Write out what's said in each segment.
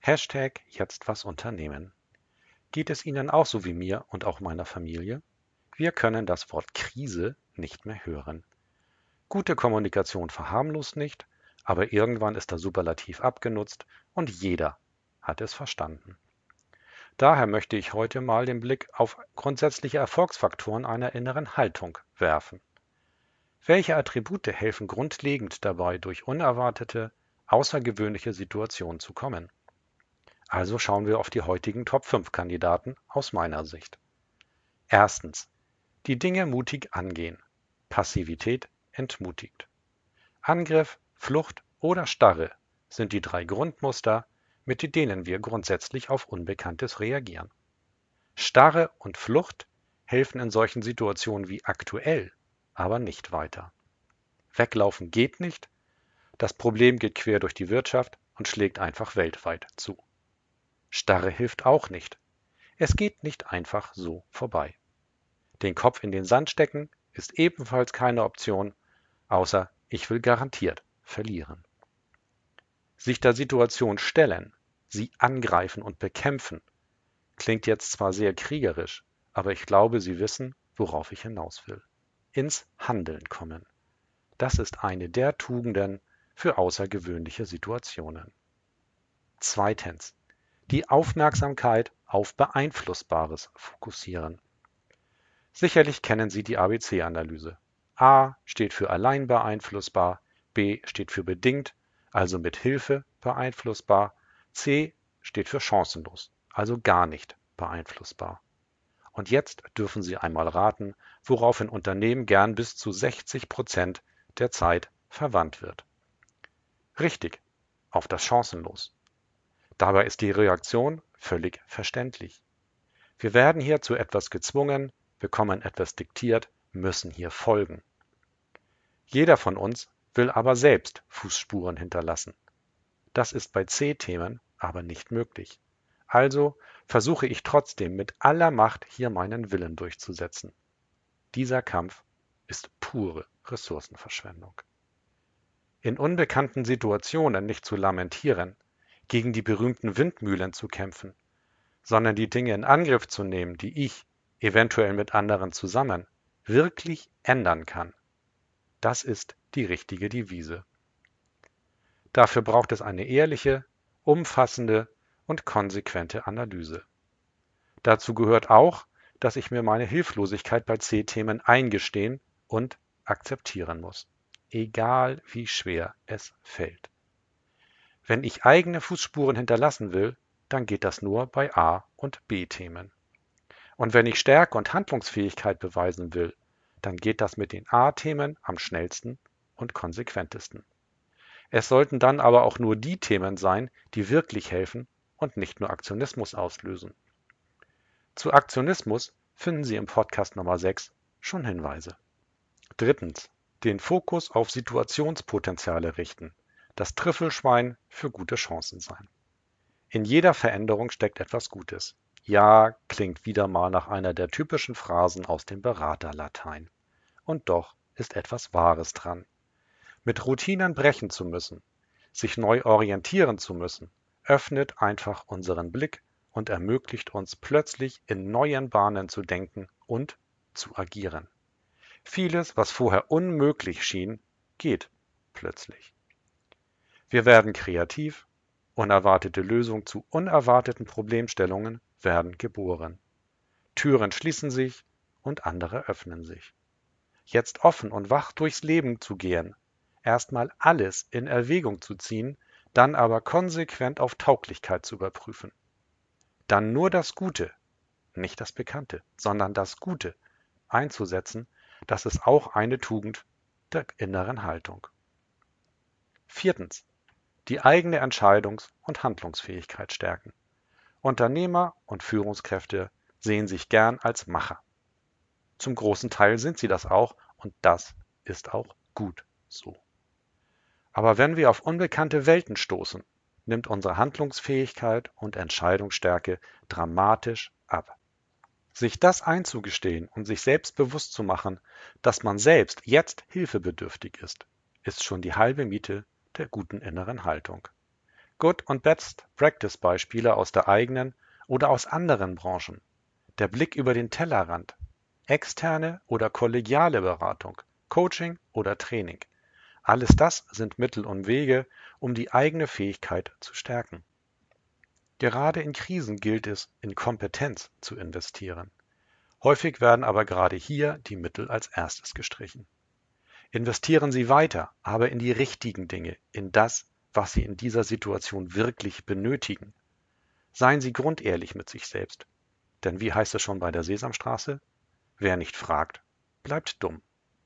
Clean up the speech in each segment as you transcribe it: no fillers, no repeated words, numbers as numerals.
Jetzt was unternehmen. Geht es Ihnen auch so wie mir und auch meiner Familie? Wir können das Wort Krise nicht mehr hören. Gute Kommunikation verharmlost nicht, aber irgendwann ist der Superlativ abgenutzt und jeder hat es verstanden. Daher möchte ich heute mal den Blick auf grundsätzliche Erfolgsfaktoren einer inneren Haltung werfen. Welche Attribute helfen grundlegend dabei, durch unerwartete, außergewöhnliche Situationen zu kommen? Also schauen wir auf die heutigen Top 5 Kandidaten aus meiner Sicht. Erstens. Die Dinge mutig angehen. Passivität entmutigt. Angriff, Flucht oder Starre sind die 3 Grundmuster, mit denen wir grundsätzlich auf Unbekanntes reagieren. Starre und Flucht helfen in solchen Situationen wie aktuell, aber nicht weiter. Weglaufen geht nicht, das Problem geht quer durch die Wirtschaft und schlägt einfach weltweit zu. Starre hilft auch nicht. Es geht nicht einfach so vorbei. Den Kopf in den Sand stecken ist ebenfalls keine Option, außer ich will garantiert verlieren. Sich der Situation stellen, sie angreifen und bekämpfen, klingt jetzt zwar sehr kriegerisch, aber ich glaube, Sie wissen, worauf ich hinaus will. Ins Handeln kommen. Das ist eine der Tugenden für außergewöhnliche Situationen. Zweitens. Die Aufmerksamkeit auf Beeinflussbares fokussieren. Sicherlich kennen Sie die ABC-Analyse. A steht für allein beeinflussbar, B steht für bedingt, also mit Hilfe beeinflussbar, C steht für chancenlos, also gar nicht beeinflussbar. Und jetzt dürfen Sie einmal raten, worauf in Unternehmen gern bis zu 60% der Zeit verwandt wird. Richtig, auf das Chancenlos. Dabei ist die Reaktion völlig verständlich. Wir werden hier zu etwas gezwungen, bekommen etwas diktiert, müssen hier folgen. Jeder von uns will aber selbst Fußspuren hinterlassen. Das ist bei C-Themen aber nicht möglich. Also versuche ich trotzdem mit aller Macht hier meinen Willen durchzusetzen. Dieser Kampf ist pure Ressourcenverschwendung. In unbekannten Situationen nicht zu lamentieren, gegen die berühmten Windmühlen zu kämpfen, sondern die Dinge in Angriff zu nehmen, die ich, eventuell mit anderen zusammen, wirklich ändern kann. Das ist die richtige Devise. Dafür braucht es eine ehrliche, umfassende und konsequente Analyse. Dazu gehört auch, dass ich mir meine Hilflosigkeit bei C-Themen eingestehen und akzeptieren muss, egal wie schwer es fällt. Wenn ich eigene Fußspuren hinterlassen will, dann geht das nur bei A- und B-Themen. Und wenn ich Stärke und Handlungsfähigkeit beweisen will, dann geht das mit den A-Themen am schnellsten und konsequentesten. Es sollten dann aber auch nur die Themen sein, die wirklich helfen und nicht nur Aktionismus auslösen. Zu Aktionismus finden Sie im Podcast Nummer 6 schon Hinweise. Drittens. Den Fokus auf Situationspotenziale richten. Das Trüffelschwein für gute Chancen sein. In jeder Veränderung steckt etwas Gutes. Ja, klingt wieder mal nach einer der typischen Phrasen aus dem Beraterlatein. Und doch ist etwas Wahres dran. Mit Routinen brechen zu müssen, sich neu orientieren zu müssen, öffnet einfach unseren Blick und ermöglicht uns plötzlich in neuen Bahnen zu denken und zu agieren. Vieles, was vorher unmöglich schien, geht plötzlich. Wir werden kreativ, unerwartete Lösungen zu unerwarteten Problemstellungen werden geboren. Türen schließen sich und andere öffnen sich. Jetzt offen und wach durchs Leben zu gehen, erstmal alles in Erwägung zu ziehen, dann aber konsequent auf Tauglichkeit zu überprüfen. Dann nur das Gute, nicht das Bekannte, sondern das Gute einzusetzen, das ist auch eine Tugend der inneren Haltung. Viertens. Die eigene Entscheidungs- und Handlungsfähigkeit stärken. Unternehmer und Führungskräfte sehen sich gern als Macher. Zum großen Teil sind sie das auch und das ist auch gut so. Aber wenn wir auf unbekannte Welten stoßen, nimmt unsere Handlungsfähigkeit und Entscheidungsstärke dramatisch ab. Sich das einzugestehen und sich selbst bewusst zu machen, dass man selbst jetzt hilfebedürftig ist schon die halbe Miete der guten inneren Haltung. Good- und Best-Practice-Beispiele aus der eigenen oder aus anderen Branchen, der Blick über den Tellerrand, externe oder kollegiale Beratung, Coaching oder Training. Alles das sind Mittel und Wege, um die eigene Fähigkeit zu stärken. Gerade in Krisen gilt es, in Kompetenz zu investieren. Häufig werden aber gerade hier die Mittel als erstes gestrichen. Investieren Sie weiter, aber in die richtigen Dinge, in das, was Sie in dieser Situation wirklich benötigen. Seien Sie grundehrlich mit sich selbst. Denn wie heißt es schon bei der Sesamstraße? Wer nicht fragt, bleibt dumm.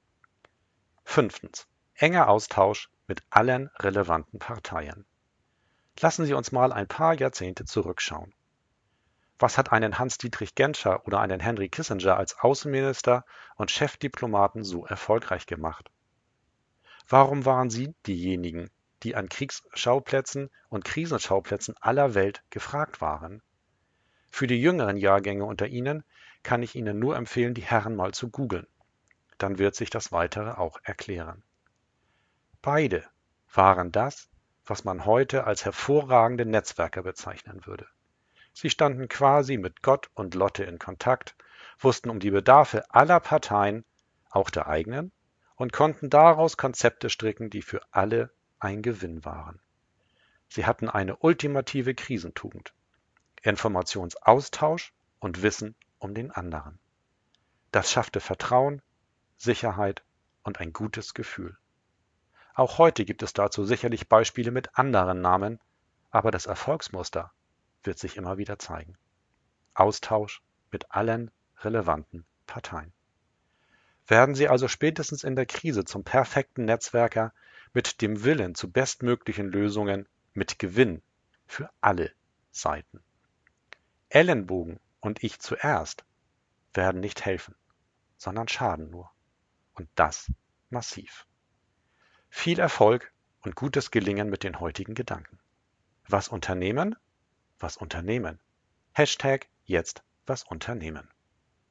5. Enger Austausch mit allen relevanten Parteien. Lassen Sie uns mal ein paar Jahrzehnte zurückschauen. Was hat einen Hans-Dietrich Genscher oder einen Henry Kissinger als Außenminister und Chefdiplomaten so erfolgreich gemacht? Warum waren sie diejenigen, die an Kriegsschauplätzen und Krisenschauplätzen aller Welt gefragt waren? Für die jüngeren Jahrgänge unter Ihnen kann ich Ihnen nur empfehlen, die Herren mal zu googeln. Dann wird sich das Weitere auch erklären. Beide waren das, was man heute als hervorragende Netzwerker bezeichnen würde. Sie standen quasi mit Gott und Lotte in Kontakt, wussten um die Bedarfe aller Parteien, auch der eigenen, und konnten daraus Konzepte stricken, die für alle ein Gewinn waren. Sie hatten eine ultimative Krisentugend: Informationsaustausch und Wissen um den anderen. Das schaffte Vertrauen, Sicherheit und ein gutes Gefühl. Auch heute gibt es dazu sicherlich Beispiele mit anderen Namen, aber das Erfolgsmuster wird sich immer wieder zeigen. Austausch mit allen relevanten Parteien. Werden Sie also spätestens in der Krise zum perfekten Netzwerker mit dem Willen zu bestmöglichen Lösungen mit Gewinn für alle Seiten. Ellenbogen und ich zuerst werden nicht helfen, sondern schaden nur. Und das massiv. Viel Erfolg und gutes Gelingen mit den heutigen Gedanken. Was unternehmen? Was unternehmen? Hashtag jetzt was unternehmen.